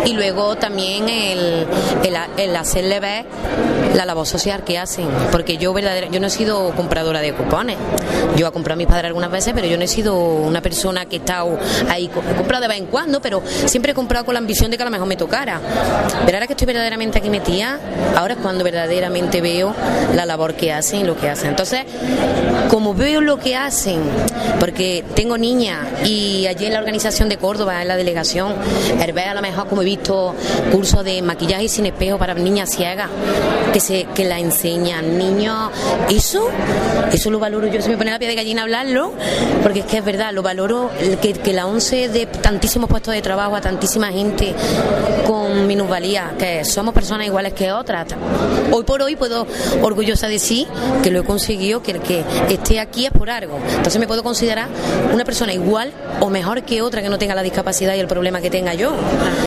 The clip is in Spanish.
y luego también el hacerle ver la labor social que hacen, porque yo no he sido compradora de cupones. Yo he comprado a mis padres algunas veces, pero yo no he sido una persona que he estado ahí, he comprado de vez en cuando, pero siempre he comprado con la ambición de que a lo mejor me tocara. Pero ahora que estoy verdaderamente aquí metida, ahora es cuando verdaderamente veo la labor que hacen y lo que hacen. Entonces, como veo lo que hacen, porque tengo niñas y allí en la organización de Córdoba, en la delegación, a lo mejor como he visto cursos de maquillaje sin espejo para niñas ciegas, que la enseñan niños, eso lo valoro yo. Se me pone la piel de gallina hablarlo, porque es que es verdad, lo valoro, que la ONCE dé tantísimos puestos de trabajo a tantísima gente con minusvalía, que somos personas iguales que otras. Hoy por hoy puedo orgullosa decir que lo he conseguido, que el que esté aquí es por algo. Entonces me puedo considerar una persona igual o mejor que otra que no tenga la discapacidad y el problema que tenga yo.